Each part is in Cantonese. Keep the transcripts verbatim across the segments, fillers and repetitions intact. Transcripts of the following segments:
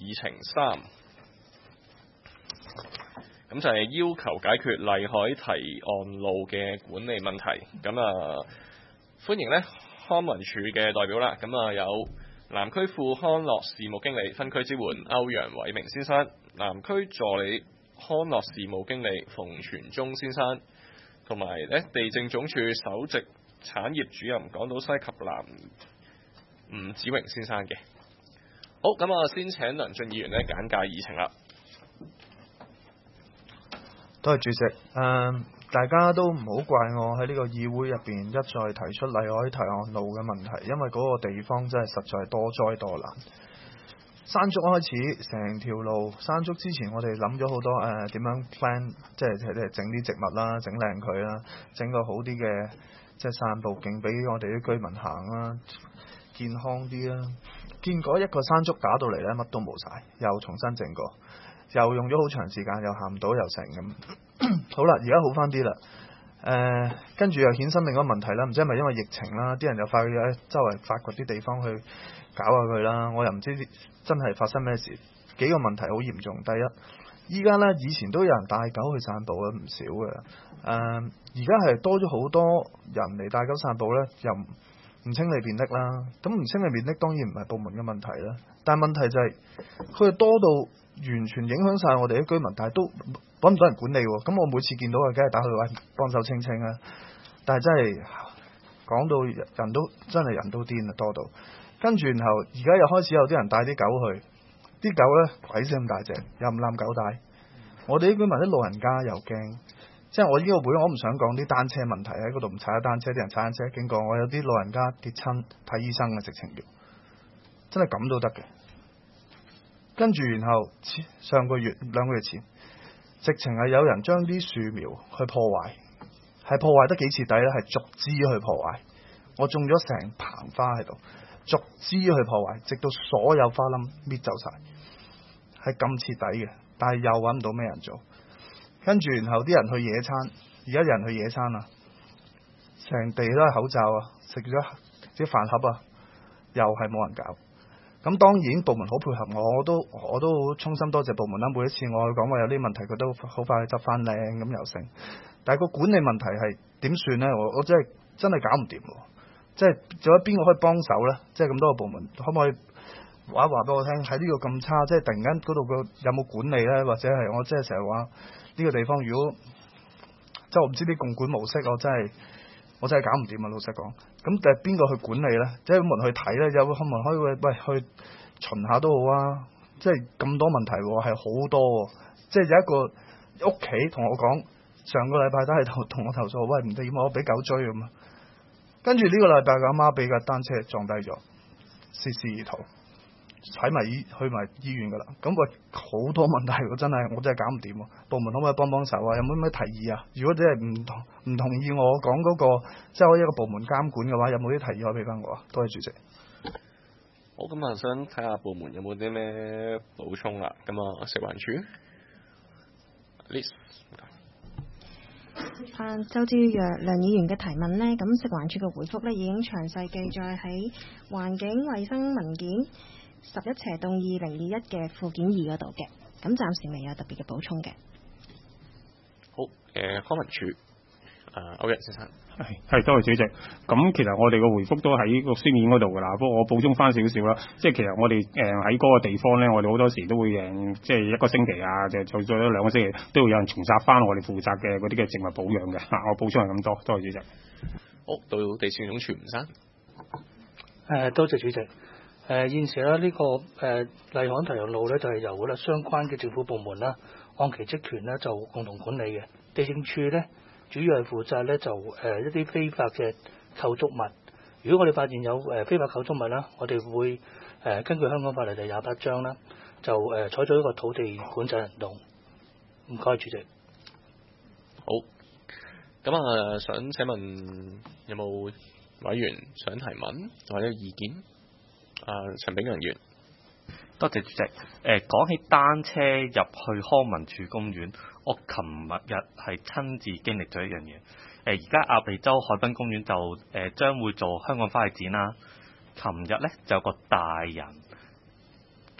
議程三，咁就係要求解決麗海堤岸路嘅管理問題。咁啊，歡迎呢康文署嘅代表啦。咁啊，有南區副康樂事務經理分區支援歐陽偉明先生，南區助理康樂事務經理馮全忠先生，同埋咧地政總署首席產業主任港島西及南吳子榮先生嘅。好，咁啊，先請梁進議員咧簡介議程啦。 多謝主席。誒、呃，大家都唔好怪我喺呢個議會入邊一再提出麗海堤岸路嘅問題，因為嗰個地方真係實在多災多難。山竹開始成條路，山竹之前我哋諗咗好多誒點、呃、樣 plan， 即係即係整啲植物啦，整靚佢啦，整個好啲嘅即係散步徑俾我哋啲居民行啦，健康啲啦。結果一個山竹打到嚟呢，乜都冇晒，又重新整過。又用咗好長時間，又行唔到又成咁。好啦，而家好翻啲啦。誒、呃，跟住又衍生另一個問題啦，唔知係咪因為疫情啦，啲人又發覺喺周圍發掘啲地方去搞下佢啦。我又唔知真係發生咩事。幾個問題好嚴重。第一，依家呢，以前都有人帶狗去散步嘅，唔少嘅。誒、呃，而家係多咗好多人嚟帶狗散步呢，又唔清理便溺啦。咁唔清理便溺當然唔係部門嘅問題啦，但係問題就係佢係多到完全影響晒我哋啲居民，但係都揾唔到人管理喎。咁我每次見到佢，梗係打去話幫手清清啦。但係真係講到人都真係人都癲啦，多到跟住，然後而家又開始有啲人帶啲狗去，啲狗呢鬼死咁大隻，又唔攬狗帶。我哋啲居民啲老人家又驚，即係我呢個會，我唔想講啲單車問題喺嗰度唔踩下單車，啲人踩單車經過，我有啲老人家跌親睇醫生嘅直情要，真係咁都得嘅。跟住，然後上個月兩個月前，直情係有人將啲樹苗去破壞，係破壞得幾徹底呢？係逐枝去破壞。我種咗成棚花喺度，逐枝去破壞，直到所有花冧搣走晒，係咁徹底嘅。但係又揾唔到咩人做。跟住，然後啲人去野餐，而家有人去野餐啊，成地都係口罩啊，食咗啲飯盒啊，又係冇人搞。咁當然部門好配合我，我都我都好衷心多謝部門啦。每一次我去講話有啲問題，佢都好快執翻靚咁又成。但係個管理問題係點算呢？我我真係真係搞唔掂喎。即係仲有邊個可以幫手呢？即係咁多個部門，可唔可以話一話俾我聽？喺呢個咁差，即係突然間嗰度個有冇管理呢？或者係我即係成日話呢個地方，如果即係我唔知啲共管模式，我真係我真係搞唔掂啊！老實講。咁但係邊個去管理呢？即係有冇人去睇呢？有冇可能可以喂去巡下都好啊？即係咁多問題喎，係好多喎。即係有一個屋企同我講，上個禮拜都係同我投訴，喂唔得，要我俾狗追咁啊！跟住呢個禮拜個阿媽俾架單車撞低咗，肇事而逃，睇埋醫去埋醫院噶啦。咁喂好多問題喎，真係我真係搞唔掂喎。部門可唔可以幫幫手啊？有冇咩提議啊？如果真係唔同唔同意我講嗰個，即係我一個部門監管嘅話，有冇啲提議可以俾翻我啊？多謝主席。 好，咁啊，想睇下部門有冇啲咩補充啦。咁啊，食環署 Liz。 啊，就住梁梁議員嘅提問呢，咁食環署嘅回覆呢已經詳細記載喺環境衛生文件十一斜洞二零二一嘅附件二嗰度嘅，咁暫時未有特別嘅補充嘅。 好，誒、呃、康文署誒歐陽先生。 係係，多謝主席。咁其實我哋個回覆都喺個書面嗰度㗎啦。不過我補充翻少少啦，即係其實我哋誒喺嗰個地方咧，我哋好多時都會誒，即係一個星期啊，就做咗兩個星期，都會有人重紮翻我哋負責嘅嗰啲嘅植物保養嘅。嗱，我補充係咁多，多謝主席。 好，到地政總署吳生。 誒，多謝主席。誒、呃、現時咧呢、這個誒麗海堤岸路咧就係、是、由咧相關嘅政府部門啦，按其職權咧就共同管理嘅。地政處咧主要係負責咧就誒、呃、一啲非法嘅構築物。如果我哋發現有誒、呃、非法構築物啦，我哋會誒、呃、根據香港法例第廿八章啦，就誒、呃、採取一個土地管制行動。唔該，主席。 好。咁啊，想請問有冇委員想提問或者意見？啊，陳炳良議員。 多謝主席。誒、呃，講起單車入去康文署公園，我琴日係親自經歷咗一樣嘢。誒、呃，而家鴨脷洲海濱公園就誒將、呃、會做香港花卉展啦。琴日咧就有個大人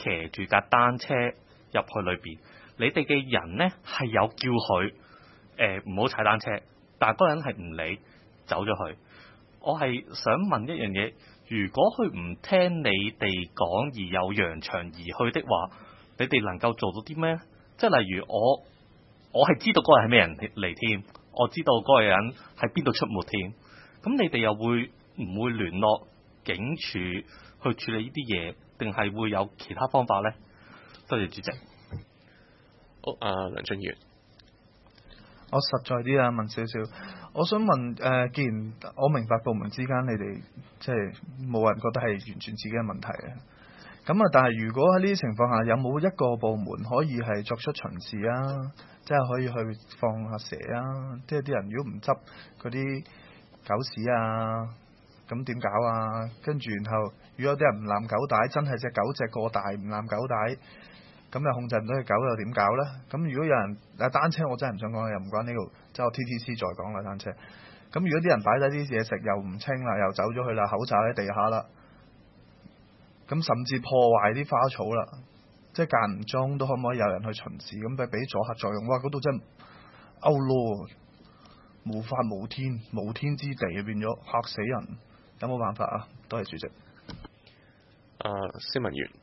騎住架單車入去裏邊，你哋嘅人呢係有叫佢誒唔好踩單車，但係嗰個人係唔理走咗去。我係想問一樣嘢，如果佢唔聽你哋講而有揚長而去的話，你哋能夠做到啲咩？即係例如我，我係知道嗰個人係咩人嚟添，我知道嗰個人喺邊度出沒添。咁你哋又會唔會聯絡警署去處理呢啲嘢，定係會有其他方法呢？多謝主席。 好，阿、呃、梁俊賢。 我實在啲啊，問少少。我想問誒、呃，既然我明白部門之間你哋即係冇人覺得係完全自己嘅問題嘅，咁啊，但係如果喺呢啲情況下，有冇一個部門可以係作出巡視啊？即係可以去放下蛇啊？即係啲人如果唔執嗰啲狗屎啊，咁點搞啊？跟住然後，如果有啲人唔攬狗帶，真係隻狗隻過大唔攬狗帶。咁又控制唔到隻狗又點搞呢？咁如果有人啊單車，我真係唔想講，又唔關呢度，即係我 T T C 再講啦單車。咁如果啲人擺低啲嘢食又唔清啦，又走咗去啦，口罩喺地下啦，咁甚至破壞啲花草啦，即係間唔中都可唔可以有人去巡視，咁俾俾阻嚇作用？哇！嗰度真係 outlaw，無法無天，無天之地變咗，嚇死人！有冇辦法啊？多謝主席。 啊，施文源。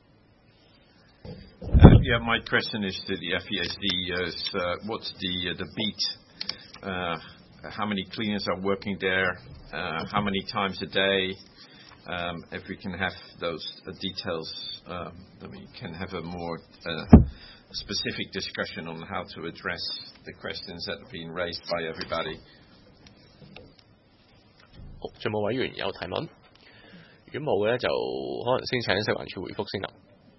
Uh, yeah, my question is to the F E S D. Is, uh, what's the uh, the beat? Uh, how many cleaners are working there? Uh, how many times a day? Um, if we can have those uh, details, um, then we can have a more uh, specific discussion on how to address the questions that have been raised by everybody. 好，仲有冇委員有提問？如果冇嘅咧，就可能先請食環署回覆先啦。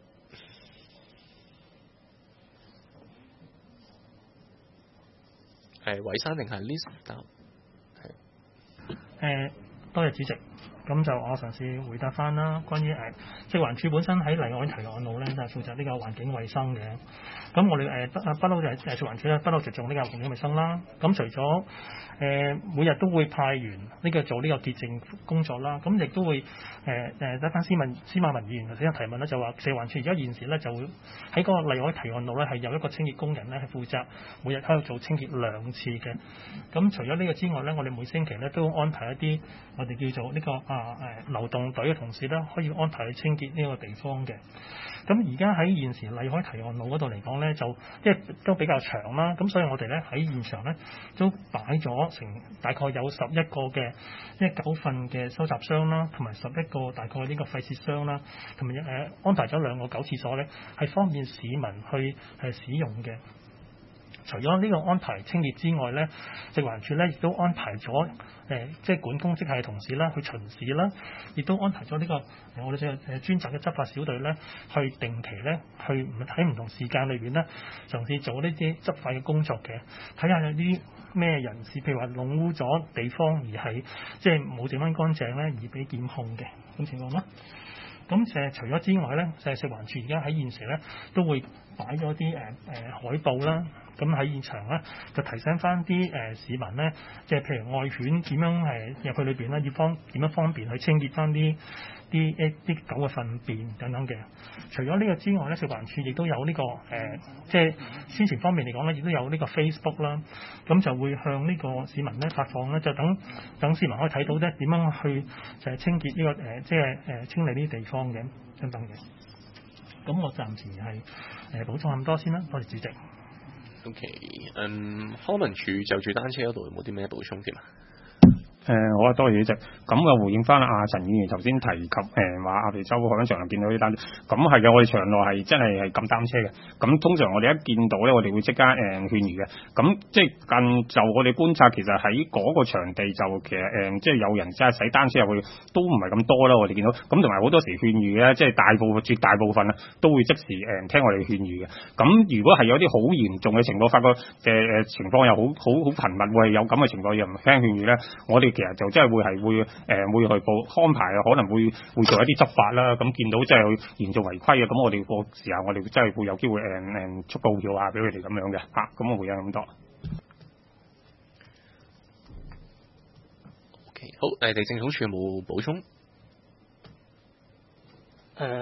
係韋生定係 Lisa？ 係誒，多謝主席。咁就我嘗試回答翻啦，關於誒食環署本身喺麗海提案路咧，就係負責呢個環境衛生嘅。咁我哋誒不不嬲就係誒食環署咧，不嬲着重呢個環境衛生啦。咁除咗誒、呃、每日都會派員呢個做呢個潔淨工作啦，咁亦都會誒誒得翻司問司馬文議員頭先有提問咧，就話食環署而家現時咧就會喺嗰個麗海提案路咧係有一個清潔工人咧係負責每日喺度做清潔兩次嘅。咁除咗呢個之外咧，我哋每星期咧都安排一啲我哋叫做呢、這個啊誒流動隊嘅同事咧，可以安排去清潔呢個地方嘅。咁而家喺現時麗海提案路嗰度嚟講咧，就即係都比較長啦。咁所以我哋咧喺現場咧都擺咗成大概有十一個嘅一九份嘅收集箱啦，同埋十一個大概呢個廢屑箱啦，同埋誒安排咗兩個狗廁所咧，係方便市民去係使用嘅。除咗呢個安排清潔之外咧，食環署咧亦都安排咗誒、呃，即係管工職系同事啦去巡視啦，亦都安排咗呢、這個、呃、我哋嘅誒專責嘅執法小隊咧，去定期咧去喺唔同時間裏邊咧嘗試做呢啲執法嘅工作嘅，睇下有啲咩人士，譬如話弄污咗地方而係即係冇整翻乾淨咧，而俾檢控嘅咁情況啦。咁誒除咗之外咧，就係食環署而家喺現時咧都會擺咗啲誒誒海報啦。咁喺現場咧，就提醒翻啲誒市民咧，即係譬如愛犬點樣係入去裏邊咧，要方點樣方便去清潔翻啲啲一啲狗嘅糞便等等嘅。除咗呢個之外咧，食環署亦都有呢、這個誒、呃，即係宣傳方面嚟講咧，亦都有呢個 Facebook 啦。咁就會向呢個市民咧發放咧，就等等市民可以睇到咧點樣去就係清潔呢、這個誒、呃，即係誒、呃、清理呢啲地方嘅等等嘅。咁我暫時係誒、呃、補充咁多先啦，多謝主席。 O.K. 嗯，康文署就住單車嗰度有冇啲咩補充添啊？ 誒、呃，好啊，多謝主席。咁啊，回應翻阿陳議員頭先提及誒話鴨脷洲海濱長廊見到啲單車，咁係嘅，我哋場內係真係係禁單車嘅。咁通常我哋一見到咧，我哋會即刻誒、呃、勸喻嘅。咁即係近就我哋觀察，其實喺嗰個場地就其實誒、呃、即係有人即係駛單車入去都唔係咁多啦。我哋見到咁同埋好多時勸喻咧，即係大部分絕大部分啊都會即時誒、呃、聽我哋勸喻嘅。咁如果係有啲好嚴重嘅情況，發覺誒誒、呃、情況又好好好頻密，會有咁嘅情況又唔聽勸喻咧，我哋其實就真係會係會誒、呃、會去報安排啊，可能會會做一啲執法啦。咁見到真係嚴重違規嘅，咁我哋個時候我哋真係會有機會誒誒出告票啊，俾佢哋咁樣嘅嚇。咁我會有咁多。OK， 好，誒地政總署有冇補充？ 誒、呃，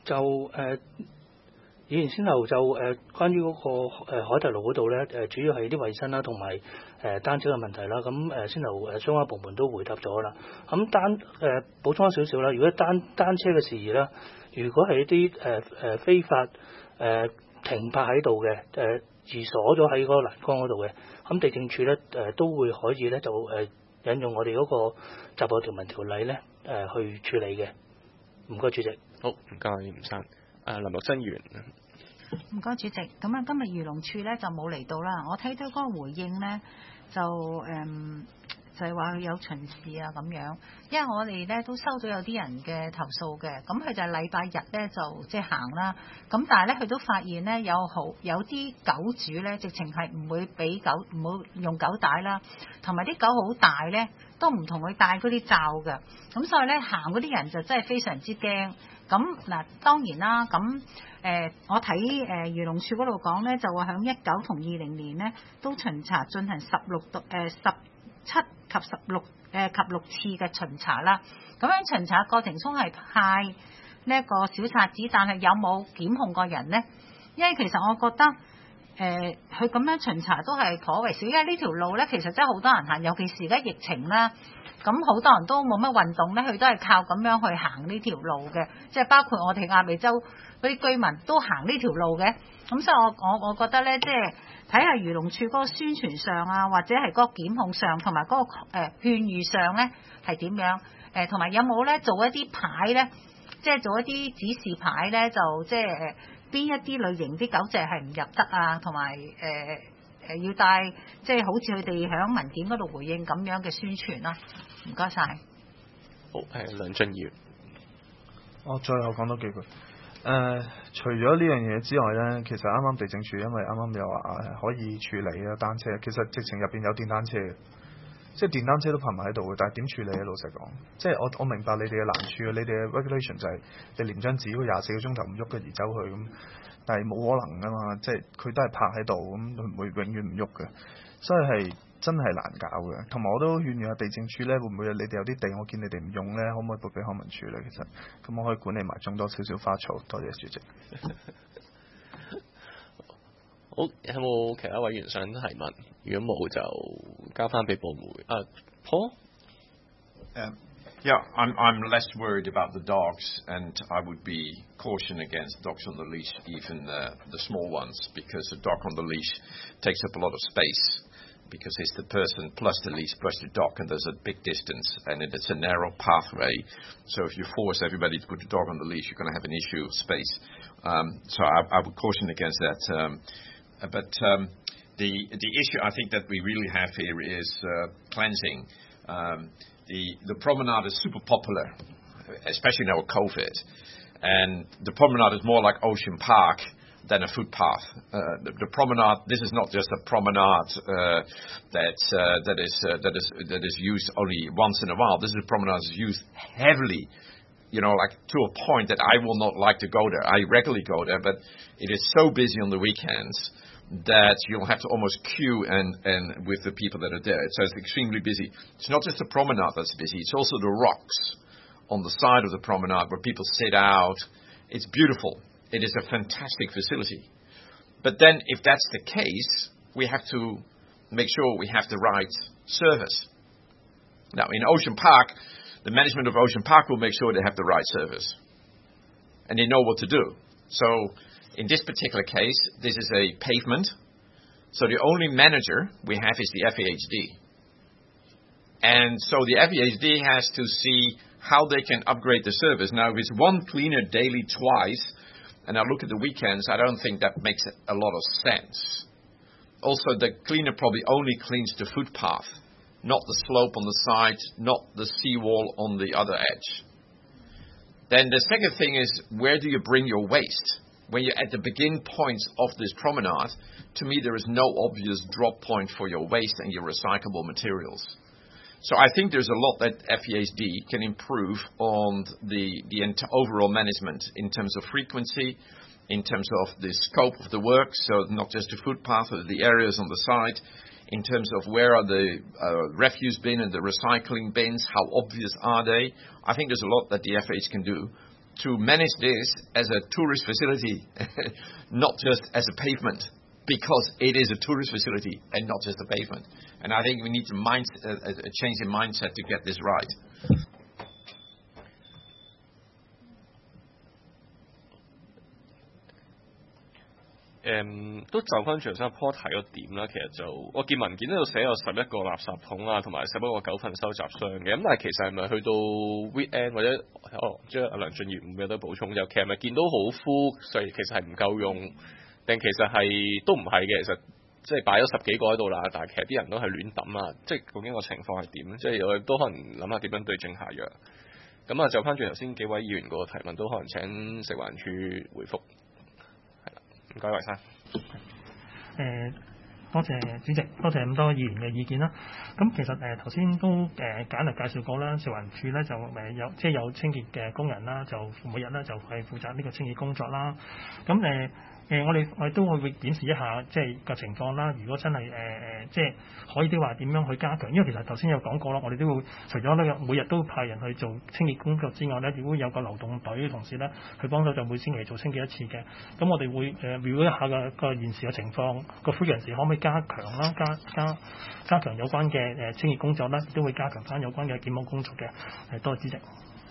就誒。呃以前先後就誒、呃、關於嗰、那個、呃、海堤路嗰度咧，誒、呃、主要係啲衞生啦，同埋誒單車嘅問題啦。咁誒、呃、先後誒相關部門都回答咗啦。咁單誒、呃、補充少少啦，如果單單車嘅事宜啦，如果係一啲誒誒非法誒、呃、停泊喺度嘅誒而鎖咗喺嗰個欄杆嗰度嘅，咁地政處咧誒、呃、都會可以咧就誒、呃、引用我哋嗰個集保條文條例咧誒、呃、去處理嘅。唔該，主席。 好，唔該，吳生。誒林陸新議員。 唔該，主席。咁啊，今日漁農處咧就冇嚟到啦。我睇到嗰個回應咧，就誒、嗯、就係、是、話有巡視啊咁樣。因為我哋咧都收到有啲人嘅投訴嘅，咁佢就係禮拜日咧就即係行啦。咁但係咧佢都發現咧有好有啲狗主咧，直情係唔會俾狗唔好用狗帶啦，同埋啲狗好大咧都唔同佢戴嗰啲罩嘅。咁所以咧行嗰啲人就真係非常之驚。咁嗱，當然啦，咁誒、呃，我睇誒漁農處嗰度講咧，就話響一九同二零年咧都巡查進行十六度誒十七及十六誒及六次嘅巡查啦。咁樣巡查過程中係派呢一個小冊子，但係有冇檢控個人咧？因為其實我覺得誒佢咁樣巡查都係頗為少，因為呢條路咧其實真係好多人行，尤其是而家疫情啦。咁好多人都冇乜運動咧，佢都係靠咁樣去行呢條路嘅，即係包括我哋亞美州嗰啲居民都行呢條路嘅。咁所以我我我覺得咧，即係睇下漁農處嗰個宣傳上啊，或者係嗰個檢控上，同埋嗰個誒、呃、勸喻上咧係點樣？誒同埋有冇咧做一啲牌咧，即係做一啲指示牌咧，就即係誒邊一啲類型啲狗隻係唔入得啊，同埋誒。誒要帶，即係好似佢哋喺文件嗰度回應咁樣嘅宣傳啦。唔該晒。 好，誒梁俊業。 我最後講多幾句。誒、呃，除咗呢樣嘢之外咧，其實啱啱地政處因為啱啱又話可以處理啊單車，其實直情入邊有電單車嘅，即係電單車都泊埋喺度嘅，但係點處理咧？老實講，即係我我明白你哋嘅難處，你哋嘅 regulation 就係你連張紙嗰廿四個鐘頭唔喐嘅而走去咁。但係冇可能噶嘛，即係佢都係泊喺度，咁佢唔會永遠唔喐嘅，所以係真係難搞嘅。同埋我都勸喻下地政處咧，會唔會你哋有啲地，我見你哋唔用咧，可唔可以撥俾康文署咧？其實咁我可以管理埋種多少少花草。多謝主席。 好，有冇其他委員想提問？如果冇就交翻俾部門。啊 Paul？ 誒。Yeah, I'm, I'm less worried about the dogs, and I would be caution against dogs on the leash, even uh, the small ones, because a dog on the leash takes up a lot of space, because it's the person plus the leash plus the dog, and there's a big distance, and it's a narrow pathway. So if you force everybody to put the dog on the leash, you're going to have an issue of space. Um, so I, I would caution against that. Um, but um, the the issue I think that we really have here is uh, cleansing. Um, The, the promenade is super popular, especially now with COVID. And the promenade is more like Ocean Park than a footpath. Uh, the, the promenade, this is not just a promenade uh, that, uh, that, is, uh, that, is, that is used only once in a while. This is a promenade that is used heavily, you know, like to a point that I will not like to go there. I regularly go there, but it is so busy on the weekends that you'll have to almost queue and, and with the people that are there. So it's extremely busy. It's not just the promenade that's busy, it's also the rocks on the side of the promenade where people sit out. It's beautiful. It is a fantastic facility. But then if that's the case, we have to make sure we have the right service. Now, in Ocean Park, the management of Ocean Park will make sure they have the right service. And they know what to do. So in this particular case, this is a pavement, so the only manager we have is the F A H D. And so the F A H D has to see how they can upgrade the service. Now, if it's one cleaner daily twice, and I look at the weekends, I don't think that makes a lot of sense. Also, the cleaner probably only cleans the footpath, not the slope on the side, not the seawall on the other edge. Then the second thing is, where do you bring your waste? When you're at the begin points of this promenade, to me there is no obvious drop point for your waste and your recyclable materials. So I think there's a lot that F E H D can improve on the, the overall management in terms of frequency, in terms of the scope of the work, so not just the footpath, but the areas on the side, in terms of where are the uh, refuse bin and the recycling bins, how obvious are they. I think there's a lot that the F H can do. to manage this as a tourist facility, not just as a pavement, because it is a tourist facility and not just a pavement. And I think we need to mind, uh, a change in mindset to get this right. 誒、都就翻頭先阿 Paul 提個點啦，其實就我見文件呢度寫有十一個垃圾桶啊，同埋十一個九份收集箱嘅，咁但係其實係咪去到 weekend 或者哦，即係阿梁俊業唔記得補充就其實咪見到好 full，所以其實係唔夠用，定其實係都唔係嘅，其實即係擺咗十幾個喺度啦，但係其實啲人都係亂抌啊，即係究竟個情況係點？即係我哋都可能諗下點樣對症下藥。咁啊，就翻轉頭先幾位議員個提問，都可能請食環署回覆。唔該，維生。 誒，多謝主席，多謝咁多議員嘅意見啦。咁其實誒頭先都誒、呃、簡略介紹過啦，食環署咧就誒有即係有清潔嘅工人啦，就每日咧就係負責呢個清潔工作啦。咁誒。呃誒、呃，我哋我哋都會檢視一下即係個情況啦。如果真係誒誒，即係可以啲話點樣去加強？因為其實頭先有講過啦，我哋都會除咗呢個每日都派人去做清潔工作之外咧，亦會有個流動隊同事咧去幫手，就每星期做清潔一次嘅。咁我哋會誒 review 一下個個現時嘅情況，個呼籲人士可唔可以加強啦？加加加強有關嘅誒清潔工作啦，都會加強翻有關嘅檢控工作嘅。誒，多謝主席。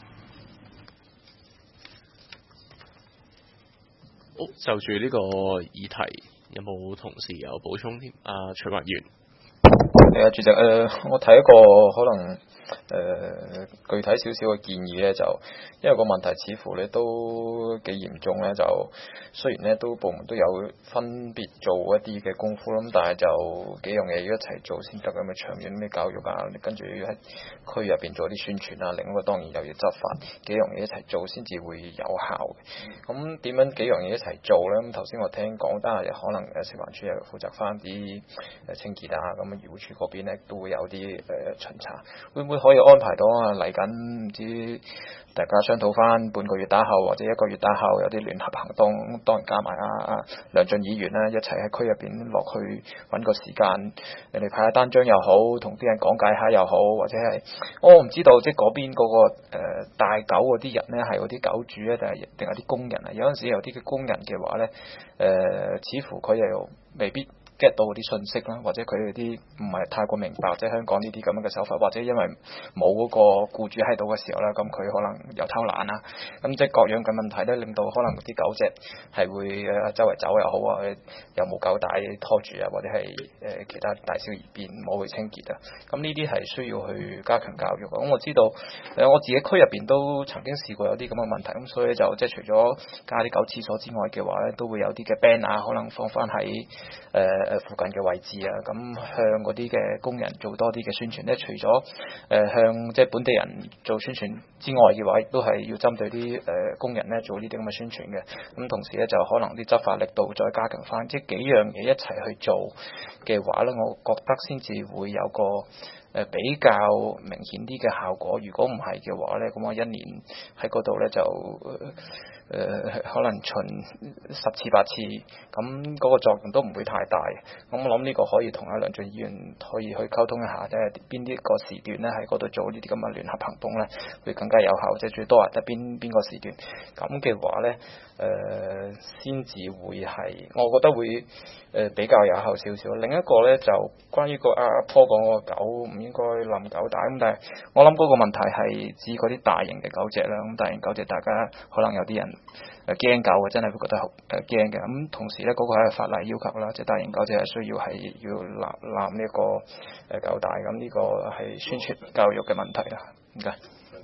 好，就住呢個議題，有冇同事有補充添？啊，徐文員。 係啊，主席，誒、呃，我提一個可能誒、呃、具體少少嘅建議咧，就因為個問題似乎咧都幾嚴重咧，就雖然咧都部門都有分別做一啲嘅功夫啦，咁但係就幾樣嘢要一齊做先得，咁嘅長遠咩教育啊，跟住要喺區入邊做啲宣傳啊，另一個當然又要執法，幾樣嘢一齊做先至會有效嘅。咁點樣幾樣嘢一齊做咧？咁頭先我聽講，但係可能誒食環署又負責翻啲誒清潔啊，咁漁護署嗰邊咧都會有啲誒、呃、巡查，會唔會可以安排到啊？嚟緊唔知大家商討翻半個月打後或者一個月打後有啲聯合行動，當然加埋啊啊梁俊議員咧一齊喺區入邊落去揾個時間，人哋派下單張又好，同啲人講解下又好，或者係我唔知道即係嗰邊嗰、嗰個誒帶、呃、狗嗰啲人咧係嗰啲狗主咧，定係定係啲工人啊？有陣時有啲嘅工人嘅話咧，誒、呃、似乎佢又未必get 到嗰啲信息啦，或者佢哋啲唔係太過明白，即係香港呢啲咁樣嘅手法，或者因為冇嗰個僱主喺度嘅時候咧，咁佢可能又偷懶啦，咁即係各樣嘅問題咧，令到可能啲狗隻係會誒周圍走又好啊，又冇狗帶拖住啊，或者係誒其他大小二便冇去清潔啊，咁呢啲係需要去加強教育。咁我知道誒我自己區入邊都曾經試過有啲咁嘅問題，咁所以就即係除咗加啲狗廁所之外嘅話咧，都會有啲嘅 banner 可能放翻喺誒。誒附近嘅位置啊，咁向嗰啲嘅工人做多啲嘅宣傳咧，除咗誒、呃、向即係本地人做宣傳之外嘅話，亦都係要針對啲誒、呃、工人咧做呢啲咁嘅宣傳嘅。咁同時咧就可能啲執法力度再加強翻，即係幾樣嘢一齊去做嘅話咧，我覺得先至會有個誒、呃、比較明顯啲嘅效果。如果唔係嘅話咧，咁我一年喺嗰度咧就誒、呃、可能巡十次八次，咁嗰個作用都唔會太大。咁我諗呢個可以同阿梁俊議員可以去溝通一下，即係邊啲個時段咧喺嗰度做呢啲咁嘅聯合行動咧，會更加有效。即係最多係得邊邊個時段，咁嘅話咧，誒先至會係，我覺得會誒、呃、比較有效少少。另一個咧就關於個阿阿坡講個狗唔應該冧狗帶，咁但係我諗嗰個問題係指嗰啲大型嘅狗隻啦。咁大型狗隻大家可能有啲人誒驚狗嘅，真係會覺得好誒驚嘅。咁同時咧嗰、那個係法例要求啦，即係大型狗隻係需要係要攬攬呢一個誒狗帶，咁呢個係宣傳教育嘅問題啦。唔該。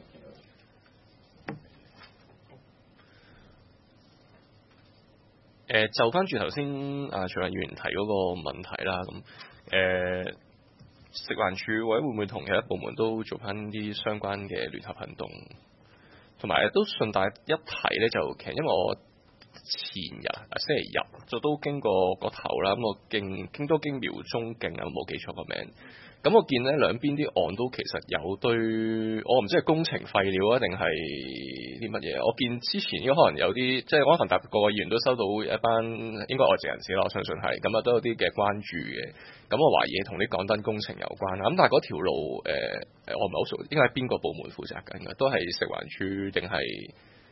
誒、呃、就翻住頭先啊徐文議員提嗰個問題啦，咁誒、呃、食環署或者會唔會同其他部門都做翻啲相關嘅聯合行動，同埋都順帶一提咧，就其實因為我前日啊星期日就都經過個頭啦，咁我經經都經苗中徑啊，冇記錯個名。咁我見咧兩邊啲岸都其實有堆，我唔知係工程廢料啊定係啲乜嘢。我見之前應該可能有啲，即係可能大個個議員都收到一班應該外籍人士啦，我相信係咁啊，都有啲嘅關注嘅。咁我懷疑同啲港燈工程有關啦。咁但係嗰條路誒誒、呃，我唔係好熟，應該係邊個部門負責緊嘅？都係食環署定係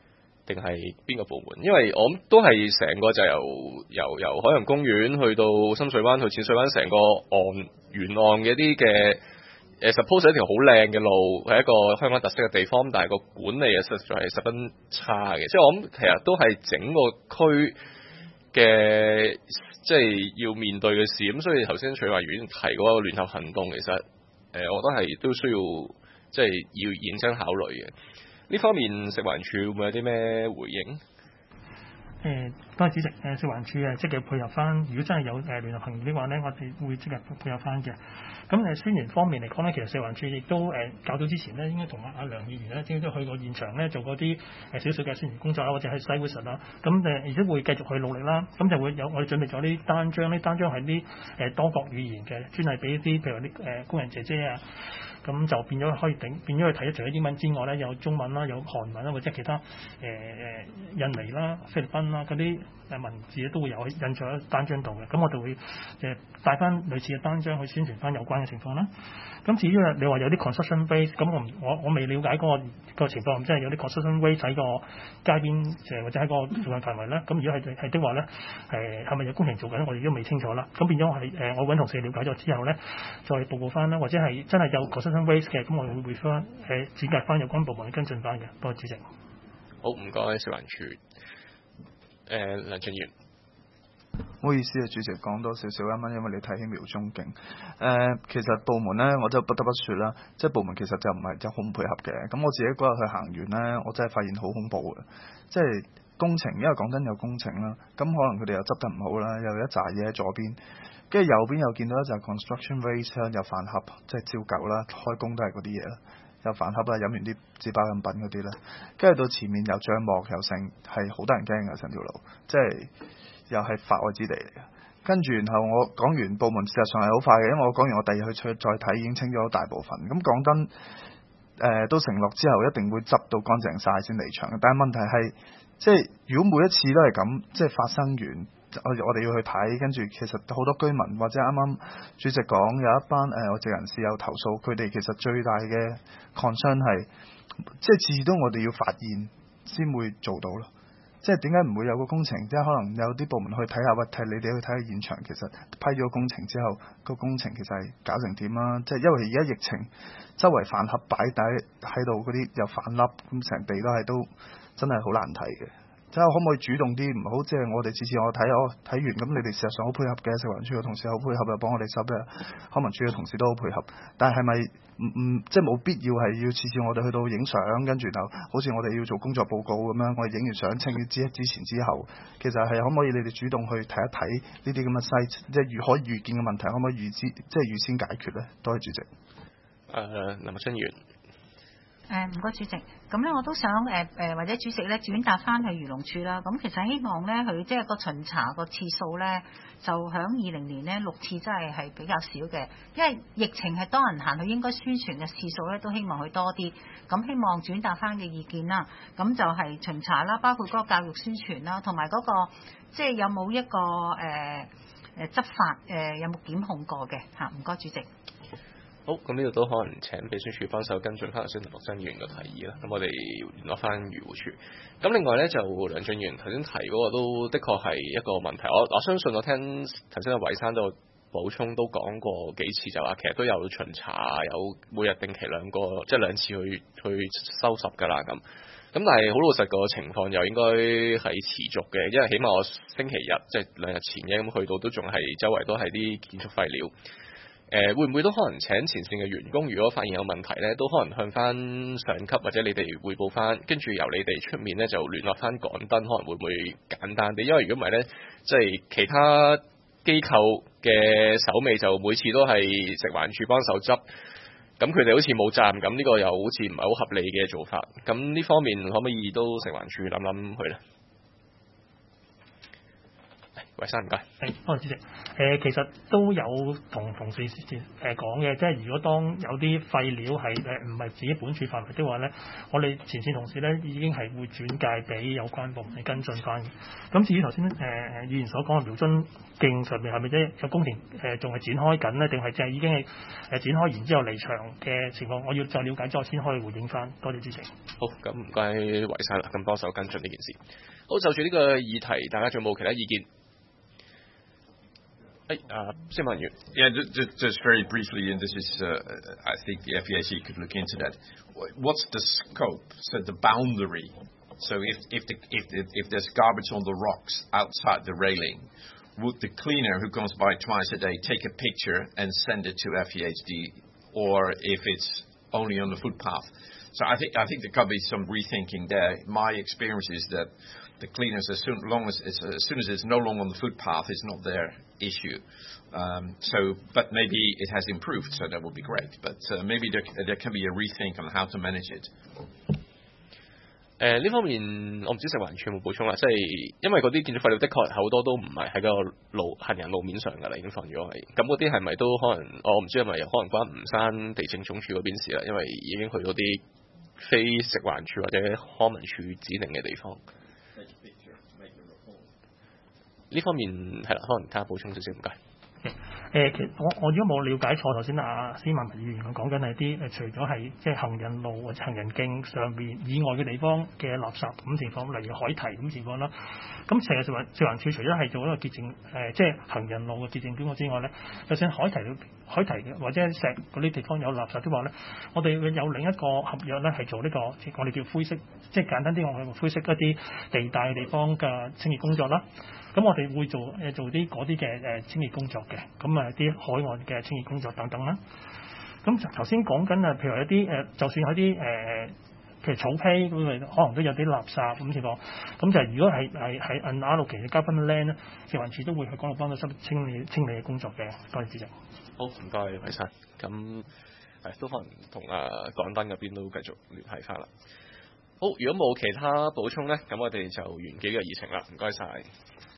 定係邊個部門？因為我諗都係成個就由由由海洋公園去到深水灣去淺水灣，成個岸沿岸嘅啲嘅誒 suppose 一條好靚嘅路，係一個香港特色嘅地方，但係個管理啊實在係十分差嘅。即係我諗其實都係整個區嘅即係要面對嘅事。咁所以頭先徐華遠提嗰個聯合行動，其實誒、呃、我覺得係都需要即係要認真考慮嘅。呢方面食環署會唔會有啲咩回應？ 誒，多謝主席。誒，食環署誒積極配合翻，如果真係有誒聯合行動的話咧，我哋會積極配合翻嘅。咁誒宣傳方面嚟講咧，其實食環署亦都誒較早之前咧，應該同阿阿梁議員咧，應該都去過現場咧，做過啲誒少少嘅宣傳工作啦，或者係西會實啦。咁誒，而且會繼續去努力啦。咁就會有我哋準備咗啲單張，啲單張係啲誒多國語言嘅，專係俾啲譬如啲誒工人姐姐啊。咁就變咗可以頂變咗去睇，除咗英文之外咧，有中文啦，有韓文啦，或者其他誒誒、呃、印尼啦、菲律賓啦嗰啲誒文字咧都會有印咗喺單張度嘅。咁我哋會誒帶翻類似嘅單張去宣傳翻有關嘅情況啦。咁至於你話有啲 construction waste，咁我我我未了解嗰、嗰個嗰個情況，即係有啲 construction waste 喺個街邊誒或者喺個附近範圍咧。咁如果係係的話咧，誒係咪有工程做緊？我哋都未清楚啦。咁變咗係誒我揾同事了解咗之後咧，再報告翻啦，或者係真係有 construction waste 嘅，咁我哋會會翻誒轉介翻有關部門去跟進翻嘅。多謝主席。 好，唔該，食環署。誒、呃，梁俊賢。 唔好意思啊，主席講多少少啱啱，因為你睇輕描中景。誒、呃，其實部門呢，我就不得不説啦，即係部門其實就唔係就好唔配合嘅。咁我自己嗰日去行完呢，我真係發現好恐怖嘅，即係工程，因為講真有工程啦，咁可能佢哋又執得唔好啦，又有一紮嘢喺左邊，跟住右邊又見到一紮 construction waste 又飯盒，即係照舊啦，開工都係嗰啲嘢啦。有飯盒啦，飲完啲紙包飲品嗰啲啦，跟住到前面有帳幕又剩，係好得人驚嘅成條路，即係又係法外之地嚟嘅。跟住然後我講完部門，事實上係好快嘅，因為我講完我第二日去再睇已經清咗大部分。咁講真，誒、呃、都承諾之後一定會執到乾淨晒先離場。但係問題係，即係如果每一次都係咁，即係發生完。我我哋要去睇，跟住其實好多居民或者啱啱主席講有一班誒外籍人士有投訴，佢哋其實最大嘅 concern 係，即係次次都我哋要發現先會做到咯。即係點解唔會有個工程？即係可能有啲部門去睇下，或替你哋去睇下現場，其實批咗工程之後，個工程其實係搞成點啦？即係因為而家疫情，周圍飯盒擺底喺度嗰啲有飯粒，咁成地都係都真係好難睇嘅。睇下可唔可以主動啲，唔好即係我哋次次我睇我睇完咁，你哋事實上好配合嘅，食環署嘅同事好配合，又幫我哋收嘅，康文署嘅同事都好配合。但係咪唔唔即係冇必要係要次次我哋去到影相，跟住就好似我哋要做工作報告咁樣，我哋影完相清之之前之後，其實係可唔可以你哋主動去睇一睇呢啲咁嘅細即係預可預見嘅問題，可唔可以預知即係預先解決咧？多謝主席。誒、 呃，林春元。 誒唔該主席，咁咧我都想誒誒、呃、或者主席咧轉達翻去漁農處啦。咁其實希望咧佢即係個巡查個次數咧，就響二零年咧六次真係係比較少嘅，因為疫情係多人行，佢應該宣傳嘅次數咧都希望佢多啲。咁希望轉達翻嘅意見啦，咁就係巡查啦，包括嗰個教育宣傳啦，同埋嗰個即係有冇一個誒誒、呃、執法誒、呃、有冇檢控過嘅嚇？唔該主席。 好，咁呢度都可能請秘書處幫手跟進翻頭先陸振元嘅提議啦。咁我哋聯絡翻漁護署。咁另外呢，就梁俊元頭先提嗰個都的確係一個問題。我我相信我聽頭先阿偉山都補充都講過幾次，就話其實都有巡查，有每日定期兩個即係兩次去去收拾㗎啦咁。咁但係好老實個情況又應該係持續嘅，因為起碼我星期日即係兩日前嘅咁去到都仲係周圍都係啲建築廢料。誒、呃、會唔會都可能請前線嘅員工，如果發現有問題呢，都可能向翻上級或者你哋匯報翻，跟住由你哋出面呢就聯絡翻港燈，可能會唔會簡單啲？因為如果唔係呢，即係其他機構嘅手尾就每次都係食環署幫手執，咁佢哋好似冇責任咁，呢個又好似唔係好合理嘅做法。咁呢方面可唔可以都食環署諗諗佢呢？ 韋生唔該。 係，多謝主席。誒、呃，其實都有同同事誒講嘅，即係如果當有啲廢料係誒唔係自己本處範圍的話咧，我哋前線同事咧已經係會轉介俾有關部門去跟進翻嘅。咁至於頭先誒誒議員所講嘅苗津徑上面係咪即係有工程誒仲係展開緊呢？定係即係已經係誒展開完之後離場嘅情況？我要再了解咗先可以回應翻。多謝主席。 好，咁唔該韋生啦，咁幫手跟進呢件事。好，就住呢個議題，大家仲有冇其他意見？誒，啊，先問完。 Yeah, just, just very briefly, and this is, uh, I think the F E A C could look into that. What's the scope? So the boundary. So if if the, if the, if there's garbage on the rocks outside the railing, would the cleaner who comes by twice a day take a picture and send it to F E H D, or if it's only on the footpath? So I think I think there could be some rethinking there. My experience is that the cleaners, as soon, long as, it's, as soon as it's no longer on the footpath, it's not their issue. Um, so, but maybe it has improved, so that would be great. But uh, maybe there, there can be a rethink on how to manage it. 誒呢方面我唔知食環署有冇補充啦，即係因為嗰啲建築廢料的確好多都唔係喺個路行人路面上㗎啦，已經放咗係。咁嗰啲係咪都可能？我唔知係咪可能關吳山地政總署嗰邊事啦，因為已經去到啲非食環署或者康文署指定嘅地方。呢方面係啦，可能睇下補充少少，唔該。 誒，其實我我如果冇了解錯，頭先阿司馬文議員講緊係啲誒，除咗係即係行人路或者行人徑上邊以外嘅地方嘅垃圾咁情況，例如海堤咁情況啦。咁成日食環食環署除咗係做一個潔淨誒，即係行人路嘅潔淨工作之外咧，就算海堤海堤或者石嗰啲地方有垃圾的話咧，我哋會有另一個合約咧係做呢、這個我哋叫灰色，即係簡單啲我哋灰色一啲地帶嘅地方嘅清潔工作啦。咁我哋會做誒做啲嗰啲嘅誒清潔工作嘅，咁啊啲海岸嘅清潔工作等等啦。咁頭先講緊啊，譬如一啲誒，就算喺啲誒，譬如草坯咁咪可能都有啲垃圾咁情況。咁就係如果係係喺 unallocated carbon land 咧，食環署都會去嗰度幫到手清理清理嘅工作嘅。多謝主席。 好，唔該韋生。咁係都可能同啊港燈嗰邊都繼續聯繫翻啦。好，如果冇其他補充咧，咁我哋就完幾個議程啦。唔該晒。